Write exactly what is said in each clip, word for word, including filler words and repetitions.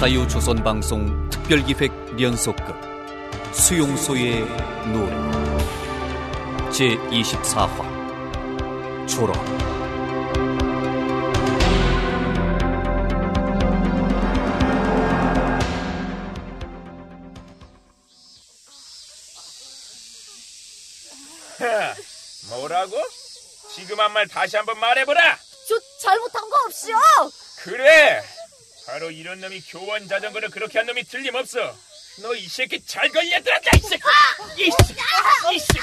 자유조선방송 특별기획 연속극 수용소의 노래 제이십사 화 졸업. 뭐라고? 지금 한 말 다시 한번 말해보라. 저 잘못한 거 없이요. 그래, 바로 이런 놈이 교원 자전거를 그렇게 한 놈이 틀림없어. 너 이 새끼 잘 걸려들었다. 이 새끼. 이 새끼. 이 새끼.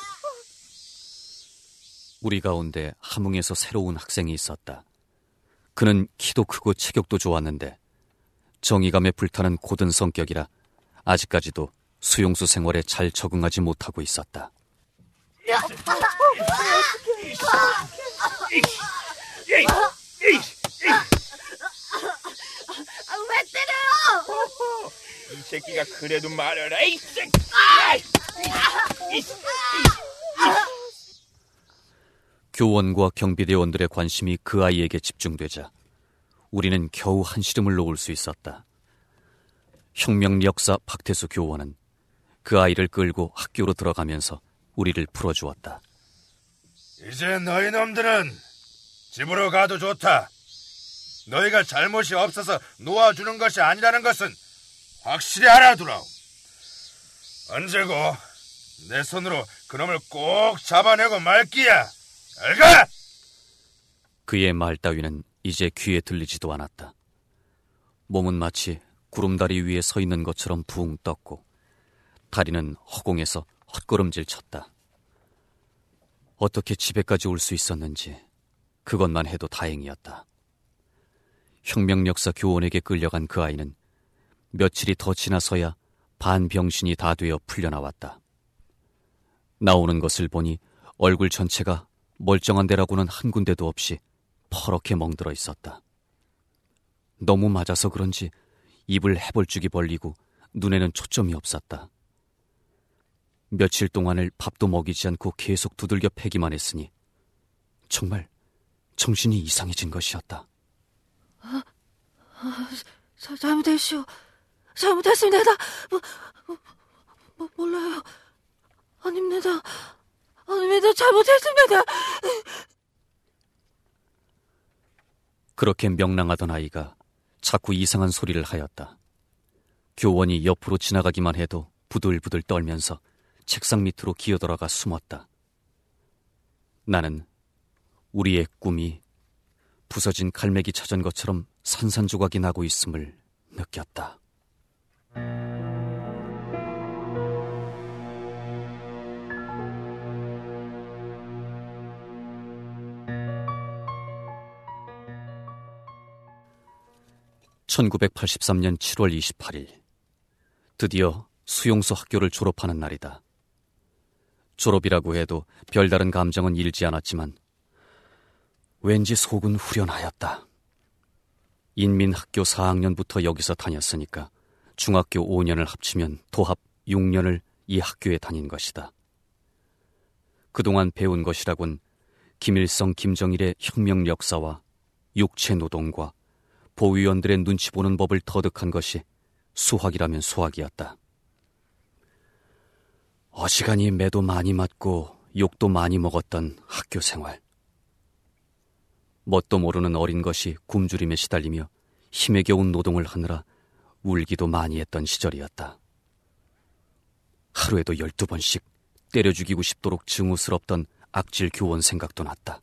우리 가운데 함흥에서 새로운 학생이 있었다. 그는 키도 크고 체격도 좋았는데 정의감에 불타는 고든 성격이라 아직까지도 수용소 생활에 잘 적응하지 못하고 있었다. 왜 때려요? 이 새끼가 그래도 말해라. 이 새끼. 교원과 경비대원들의 관심이 그 아이에게 집중되자 우리는 겨우 한시름을 놓을 수 있었다. 혁명역사 박태수 교원은 그 아이를 끌고 학교로 들어가면서 우리를 풀어주었다. 이제 너희 놈들은 집으로 가도 좋다. 너희가 잘못이 없어서 놓아주는 것이 아니라는 것은 확실히 알아두라오. 언제고 내 손으로 그놈을 꼭 잡아내고 말기야. 알가? 그의 말 따위는 이제 귀에 들리지도 않았다. 몸은 마치 구름다리 위에 서 있는 것처럼 붕 떴고 다리는 허공에서 헛걸음질 쳤다. 어떻게 집에까지 올 수 있었는지 그것만 해도 다행이었다. 혁명역사 교원에게 끌려간 그 아이는 며칠이 더 지나서야 반병신이 다 되어 풀려나왔다. 나오는 것을 보니 얼굴 전체가 멀쩡한 데라고는 한 군데도 없이 퍼렇게 멍들어 있었다. 너무 맞아서 그런지 입을 해벌쭉이 벌리고 눈에는 초점이 없었다. 며칠 동안을 밥도 먹이지 않고 계속 두들겨 패기만 했으니 정말 정신이 이상해진 것이었다. 아, 아, 자, 잘못했시오. 잘못했습니다. 뭐, 뭐, 몰라요. 아닙니다. 아닙니다. 잘못했습니다. 그렇게 명랑하던 아이가 자꾸 이상한 소리를 하였다. 교원이 옆으로 지나가기만 해도 부들부들 떨면서 책상 밑으로 기어들어가 숨었다. 나는 우리의 꿈이 부서진 갈매기 찾은 것처럼 산산조각이 나고 있음을 느꼈다. 천구백팔십삼 년 칠월 이십팔일 드디어 수용소 학교를 졸업하는 날이다. 졸업이라고 해도 별다른 감정은 일지 않았지만 왠지 속은 후련하였다. 인민학교 사 학년부터 여기서 다녔으니까 중학교 오 년을 합치면 도합 육 년을 이 학교에 다닌 것이다. 그동안 배운 것이라곤 김일성, 김정일의 혁명 역사와 육체노동과 보위원들의 눈치 보는 법을 터득한 것이 수학이라면 수학이었다. 어지간히 매도 많이 맞고 욕도 많이 먹었던 학교 생활. 뭣도 모르는 어린 것이 굶주림에 시달리며 힘에 겨운 노동을 하느라 울기도 많이 했던 시절이었다. 하루에도 열두 번씩 때려 죽이고 싶도록 증오스럽던 악질 교원 생각도 났다.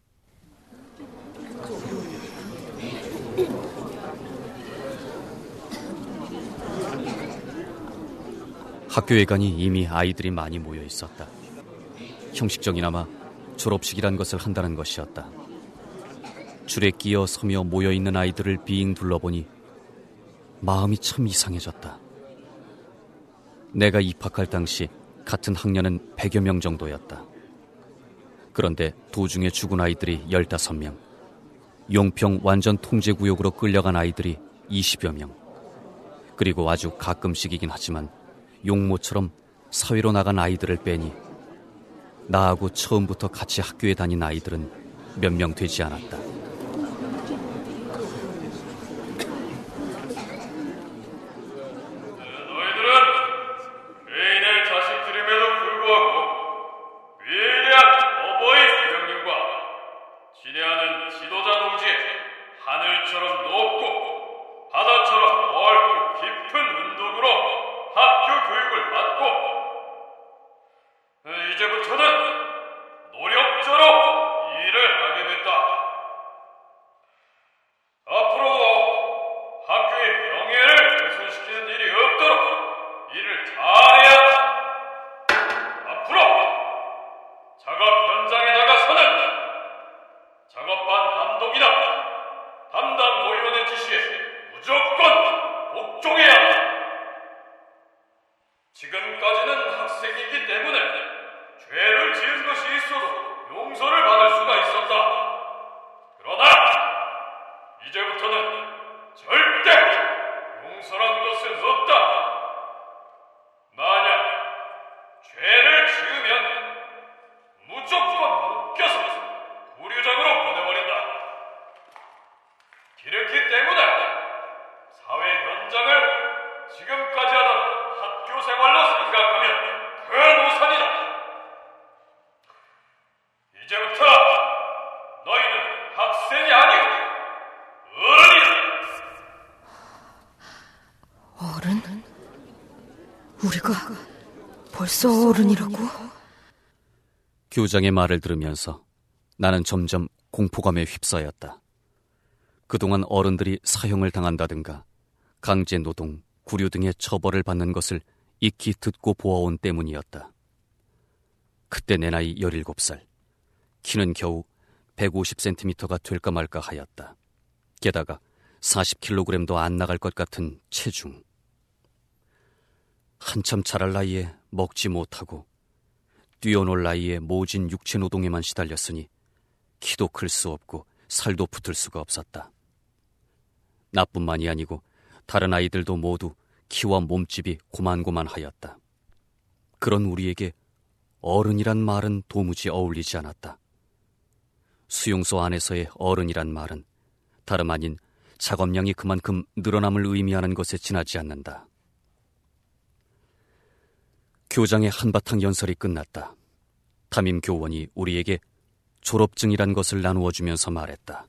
학교에 가니 이미 아이들이 많이 모여 있었다. 형식적이나마 졸업식이란 것을 한다는 것이었다. 줄에 끼어 서며 모여있는 아이들을 빙 둘러보니 마음이 참 이상해졌다. 내가 입학할 당시 같은 학년은 백여 명 정도였다. 그런데 도중에 죽은 아이들이 열다섯 명, 용평 완전 통제구역으로 끌려간 아이들이 이십여 명, 그리고 아주 가끔씩이긴 하지만 용모처럼 사회로 나간 아이들을 빼니 나하고 처음부터 같이 학교에 다닌 아이들은 몇 명 되지 않았다. 어른? 우리가 벌써 어른이라고? 교장의 말을 들으면서 나는 점점 공포감에 휩싸였다. 그동안 어른들이 사형을 당한다든가 강제노동, 구류 등의 처벌을 받는 것을 익히 듣고 보아온 때문이었다. 그때 내 나이 열일곱 살, 키는 겨우 백오십 센티미터가 될까 말까 하였다. 게다가 사십 킬로그램도 안 나갈 것 같은 체중. 한참 자랄 나이에 먹지 못하고 뛰어놀 나이에 모진 육체 노동에만 시달렸으니 키도 클 수 없고 살도 붙을 수가 없었다. 나뿐만이 아니고 다른 아이들도 모두 키와 몸집이 고만고만하였다. 그런 우리에게 어른이란 말은 도무지 어울리지 않았다. 수용소 안에서의 어른이란 말은 다름 아닌 작업량이 그만큼 늘어남을 의미하는 것에 지나지 않는다. 교장의 한바탕 연설이 끝났다. 담임 교원이 우리에게 졸업증이란 것을 나누어 주면서 말했다.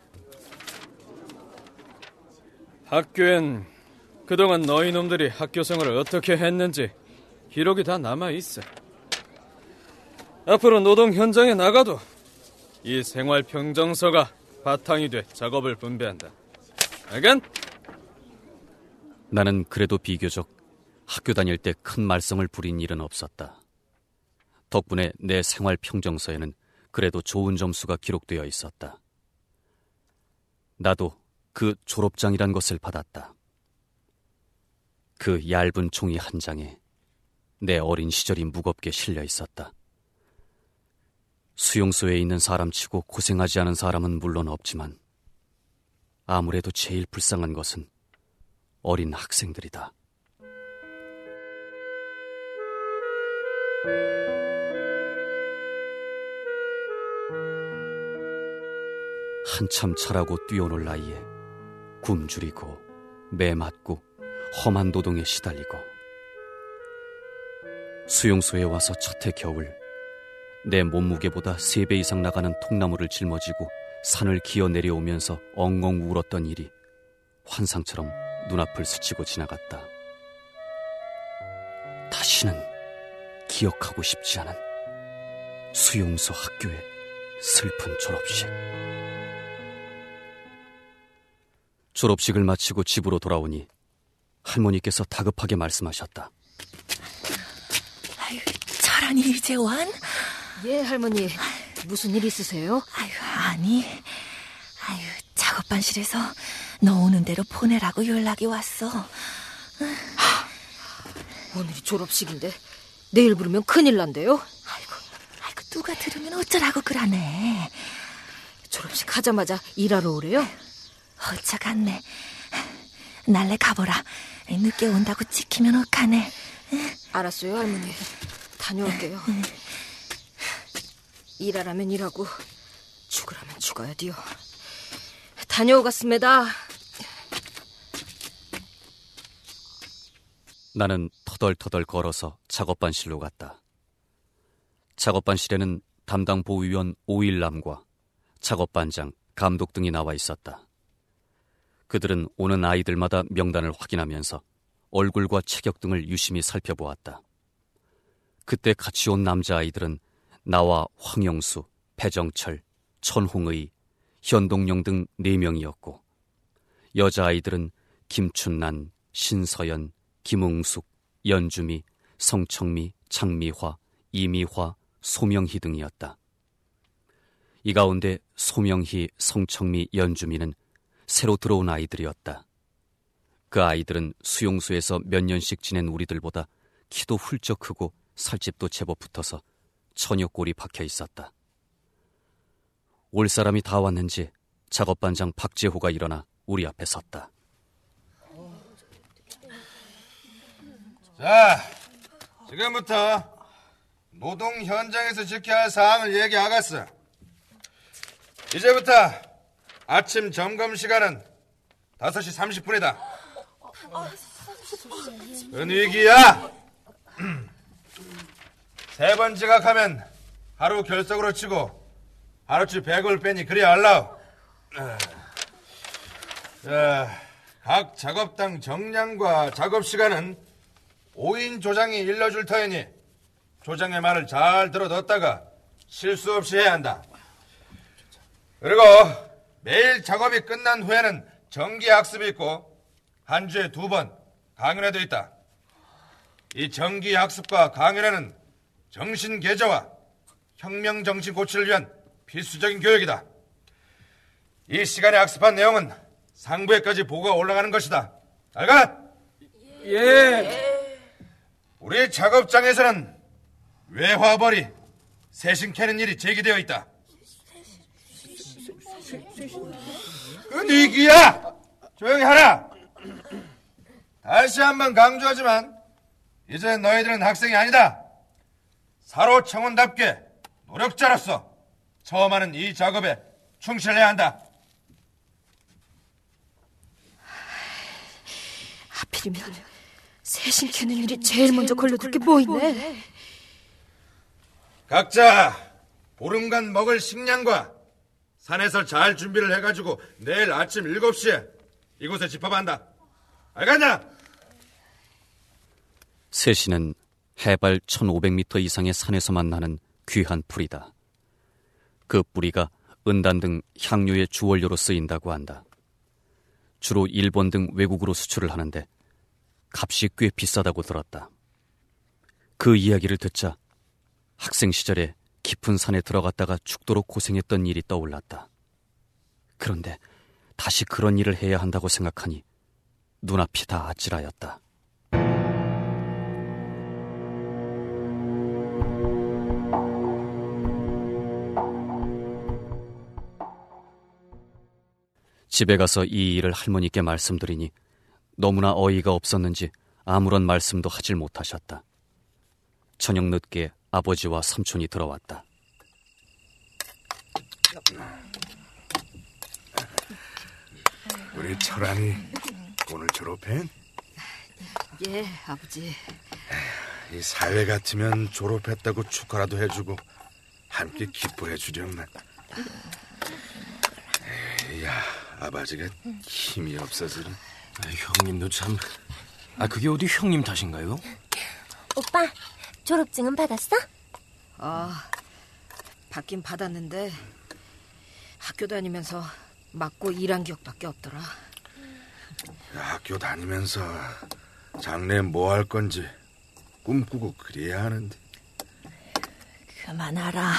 학교엔 그동안 너희 놈들이 학교 생활을 어떻게 했는지 기록이 다 남아있어. 앞으로 노동 현장에 나가도 이 생활 평정서가 바탕이 돼 작업을 분배한다. 알겠? 나는 그래도 비교적 학교 다닐 때 큰 말썽을 부린 일은 없었다. 덕분에 내 생활 평정서에는 그래도 좋은 점수가 기록되어 있었다. 나도 그 졸업장이란 것을 받았다. 그 얇은 종이 한 장에 내 어린 시절이 무겁게 실려 있었다. 수용소에 있는 사람치고 고생하지 않은 사람은 물론 없지만 아무래도 제일 불쌍한 것은 어린 학생들이다. 한참 자라고 뛰어놀 나이에 굶주리고 매맞고 험한 노동에 시달리고 수용소에 와서 첫 해 겨울 내 몸무게보다 세 배 이상 나가는 통나무를 짊어지고 산을 기어 내려오면서 엉엉 울었던 일이 환상처럼 눈앞을 스치고 지나갔다. 다시는 기억하고 싶지 않은 수용소 학교의 슬픈 졸업식. 졸업식을 마치고 집으로 돌아오니 할머니께서 다급하게 말씀하셨다. 아유, 철환이 이제 완? 예, 할머니. 무슨 일 있으세요? 아유, 아니. 아유, 작업반실에서 너 오는 대로 보내라고 연락이 왔어. 하, 오늘이 졸업식인데 내일 부르면 큰일 난대요. 아이고, 아이고, 누가 들으면 어쩌라고 그러네. 졸업식 하자마자 일하러 오래요? 어쩌겠네. 날래 가보라. 늦게 온다고 찍히면 어떡하네. 알았어요, 할머니. 다녀올게요. 일하라면 일하고 죽으라면 죽어야 돼요. 다녀오겠습니다. 나는 터덜터덜 걸어서 작업반실로 갔다. 작업반실에는 담당 보위원 오일남과 작업반장, 감독 등이 나와 있었다. 그들은 오는 아이들마다 명단을 확인하면서 얼굴과 체격 등을 유심히 살펴보았다. 그때 같이 온 남자아이들은 나와 황영수, 배정철, 천홍의, 현동영 등 네 명이었고 여자아이들은 김춘난, 신서연, 김웅숙, 연주미, 성청미, 장미화, 이미화, 소명희 등이었다. 이 가운데 소명희, 성청미, 연주미는 새로 들어온 아이들이었다. 그 아이들은 수용소에서 몇 년씩 지낸 우리들보다 키도 훌쩍 크고 살집도 제법 붙어서 처녀 꼴이 박혀 있었다. 올 사람이 다 왔는지 작업반장 박재호가 일어나 우리 앞에 섰다. 자, 지금부터 노동 현장에서 지켜야 할 사항을 얘기하겠어. 이제부터 아침 점검 시간은 다섯 시 삼십 분이다. 은위기야. 세 번 지각하면 하루 결석으로 치고 하루치 백을 빼니 그리 알라우. 자, 각 작업당 정량과 작업 시간은 오인 조장이 일러줄 터이니 조장의 말을 잘 들어뒀다가 실수 없이 해야 한다. 그리고 매일 작업이 끝난 후에는 정기학습이 있고 한 주에 두 번 강연회도 있다. 이 정기학습과 강연회는 정신개조와 혁명정신 고취를 위한 필수적인 교육이다. 이 시간에 학습한 내용은 상부에까지 보고가 올라가는 것이다. 알가? 예. 우리 작업장에서는 외화벌이 새신 캐는 일이 제기되어 있다. 은희기야! 조용히 하라! 다시 한번 강조하지만 이제 너희들은 학생이 아니다. 사로청원답게 노력자로서 처음 하는 이 작업에 충실해야 한다. 하필이면 새신 캐는 일이 제일 먼저 걸려들 게 뭐 있네. 각자 보름간 먹을 식량과 산에서 잘 준비를 해가지고 내일 아침 일곱 시에 이곳에 집합한다. 알겠나? 새신은 해발 천오백 미터 이상의 산에서만 나는 귀한 풀이다. 그 뿌리가 은단 등 향료의 주원료로 쓰인다고 한다. 주로 일본 등 외국으로 수출을 하는데 값이 꽤 비싸다고 들었다. 그 이야기를 듣자 학생 시절에 깊은 산에 들어갔다가 죽도록 고생했던 일이 떠올랐다. 그런데 다시 그런 일을 해야 한다고 생각하니 눈앞이 다 아찔하였다. 집에 가서 이 일을 할머니께 말씀드리니 너무나 어이가 없었는지 아무런 말씀도 하질 못하셨다. 저녁 늦게 아버지와 삼촌이 들어왔다. 우리 철안이 오늘 졸업해? 예, 아버지. 이 사회 같으면 졸업했다고 축하라도 해주고 함께 기뻐해 주려만. 야, 아버지가 힘이 없어서. 아, 형님도 참. 아, 그게 어디 형님 탓인가요? 오빠, 졸업증은 받았어? 아, 받긴 받았는데 학교 다니면서 맞고 일한 기억밖에 없더라. 학교 다니면서 장래 뭐 할 건지 꿈꾸고 그래야 하는데. 그만하라.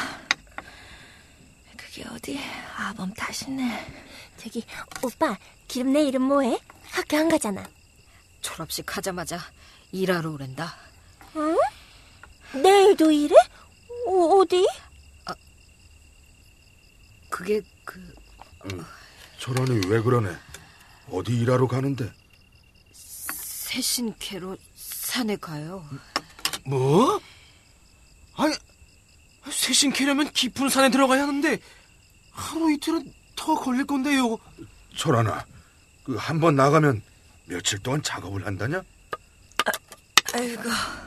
그게 어디 아범 탓이네. 저기 오빠, 기름 내 이름 뭐해? 학교 안 가잖아. 졸업식 하자마자 일하러 오랜다. 응? 내일도 일해? 어, 어디? 아, 그게 그... 응, 철안이 왜 그러네? 어디 일하러 가는데? 새신캐로 산에 가요. 뭐? 아니, 새신 캐려면 깊은 산에 들어가야 하는데 하루 이틀은 더 걸릴 건데요. 철안아, 그 한 번 나가면 며칠 동안 작업을 한다냐? 아, 아이고,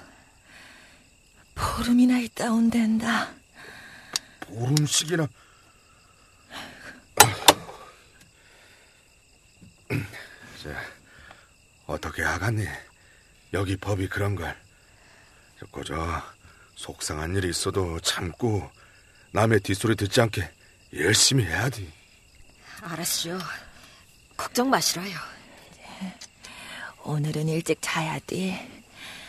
보름이나 있다 온댄다. 보름씩이나? 자, 어떻게 하겠니? 여기 법이 그런 걸. 그저 속상한 일이 있어도 참고 남의 뒷소리 듣지 않게 열심히 해야 돼. 알았슈. 걱정 마시라요. 오늘은 일찍 자야 돼.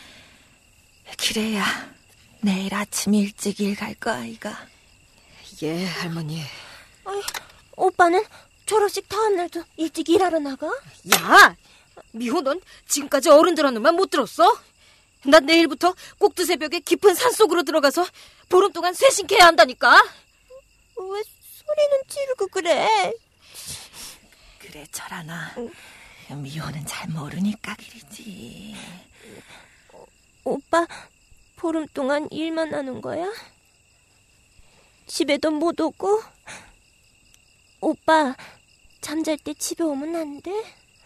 그래야 내일 아침 일찍 일 갈 거 아이가. 예, 할머니. 어이, 오빠는 졸업식 다음 날도 일찍 일하러 나가? 야! 미호, 넌 지금까지 어른들 하는 말 못 들었어? 난 내일부터 꼭두 새벽에 깊은 산속으로 들어가서 보름 동안 쇄신케 해야 한다니까. 왜 소리는 지르고 그래? 그래, 철아나. 응. 미호는 잘 모르니까 그러지. 어, 오빠 보름 동안 일만 하는 거야? 집에도 못 오고? 오빠 잠잘 때 집에 오면 안 돼?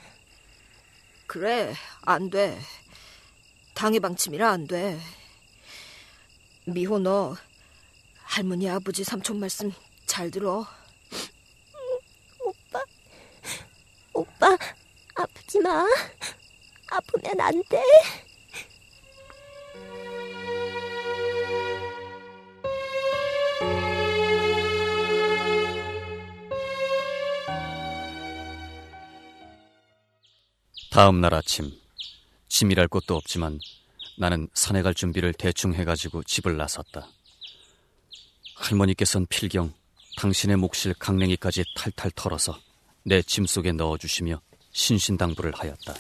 그래, 안 돼. 당해방침이라 안 돼. 미호, 너 할머니, 아버지, 삼촌 말씀 잘 들어. 오빠, 오빠 아프지 마. 아프면 안 돼. 다음 날 아침, 짐이랄 것도 없지만 나는 산에 갈 준비를 대충 해가지고 집을 나섰다. 할머니께서는 필경 당신의 몫일 강냉이까지 탈탈 털어서 내 짐 속에 넣어주시며 신신당부를 하였다.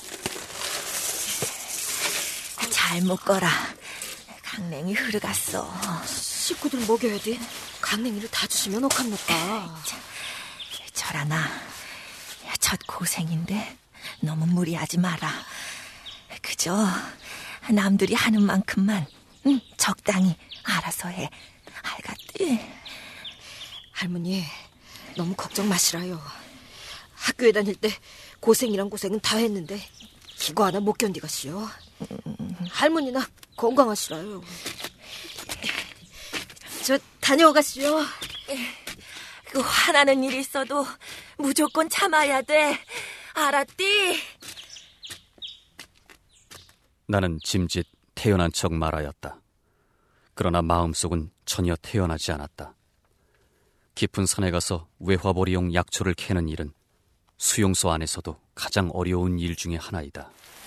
잘 먹거라. 강냉이 흐르갔어. 식구들 먹여야지. 강냉이를 다 주시면 어떡합니까? 절하나, 첫 고생인데 너무 무리하지 마라. 그저 남들이 하는 만큼만 응, 적당히 알아서 해. 알겠지? 할머니, 너무 걱정 마시라요. 학교에 다닐 때 고생이란 고생은 다 했는데 이거 하나 못 견디가시오. 할머니나 건강하시라요. 저 다녀오가시오. 그 화나는 일이 있어도 무조건 참아야 돼. 알았디? 나는 짐짓 태어난 척 말하였다. 그러나 마음속은 전혀 태어나지 않았다. 깊은 산에 가서 외화벌이용 약초를 캐는 일은 수용소 안에서도 가장 어려운 일 중에 하나이다.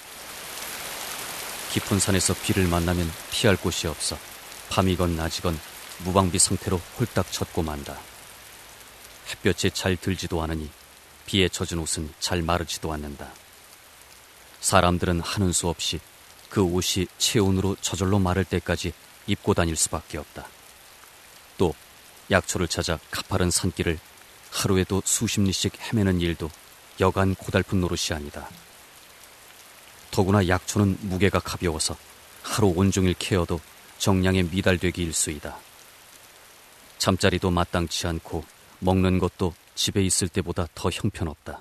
깊은 산에서 비를 만나면 피할 곳이 없어 밤이건 낮이건 무방비 상태로 홀딱 젖고 만다. 햇볕이 잘 들지도 않으니 비에 젖은 옷은 잘 마르지도 않는다. 사람들은 하는 수 없이 그 옷이 체온으로 저절로 마를 때까지 입고 다닐 수밖에 없다. 또 약초를 찾아 가파른 산길을 하루에도 수십 리씩 헤매는 일도 여간 고달픈 노릇이 아니다. 더구나 약초는 무게가 가벼워서 하루 온종일 캐어도 정량에 미달되기 일쑤이다. 잠자리도 마땅치 않고 먹는 것도 집에 있을 때보다 더 형편없다.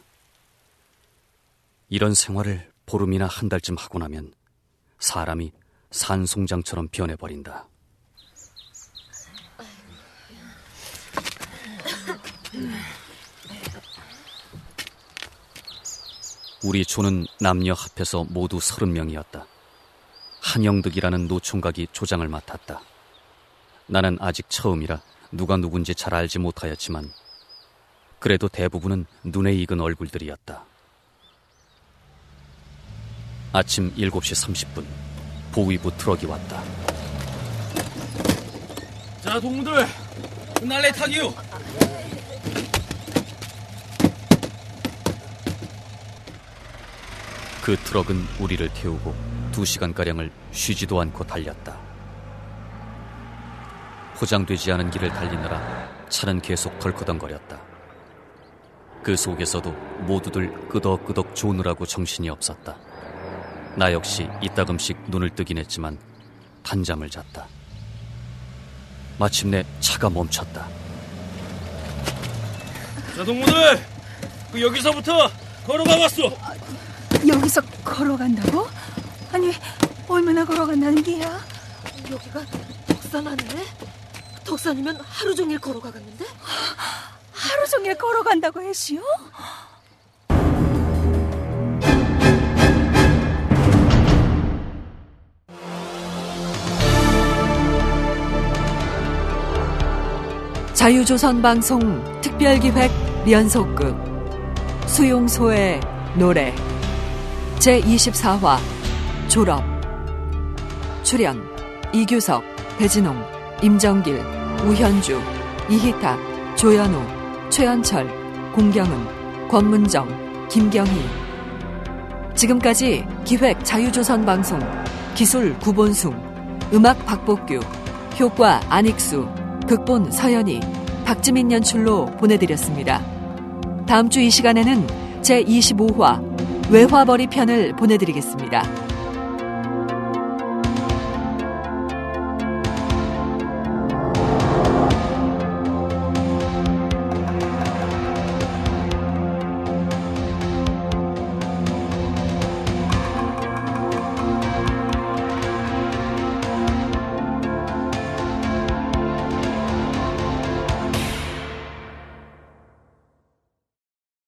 이런 생활을 보름이나 한 달쯤 하고 나면 사람이 산송장처럼 변해버린다. 우리 조는 남녀 합해서 모두 서른 명이었다. 한영득이라는 노총각이 조장을 맡았다. 나는 아직 처음이라 누가 누군지 잘 알지 못하였지만 그래도 대부분은 눈에 익은 얼굴들이었다. 아침 일곱 시 삼십 분 보위부 트럭이 왔다. 자, 동무들, 날래 타기요. 그 트럭은 우리를 태우고 두 시간가량을 쉬지도 않고 달렸다. 포장되지 않은 길을 달리느라 차는 계속 덜커덩거렸다. 그 속에서도 모두들 끄덕끄덕 조느라고 정신이 없었다. 나 역시 이따금씩 눈을 뜨긴 했지만 단잠을 잤다. 마침내 차가 멈췄다. 자, 동무들, 그 여기서부터 걸어가 봤어. 여기서 걸어간다고? 아니, 얼마나 걸어간다는 게야? 여기가 덕산 아니네? 덕산이면 하루 종일 걸어가겠는데? 하루 종일 걸어간다고 했시오? 자유조선방송 특별기획 연속극 수용소의 노래 제이십사 화 졸업. 출연 이규석, 배진홍, 임정길, 우현주, 이희탁, 조연우, 최연철, 공경은, 권문정, 김경희. 지금까지 기획 자유조선방송, 기술 구본숭, 음악 박복규, 효과 안익수, 극본 서연이, 박지민 연출로 보내드렸습니다. 다음 주 이 시간에는 제이십오 화 외화벌이 편을 보내드리겠습니다.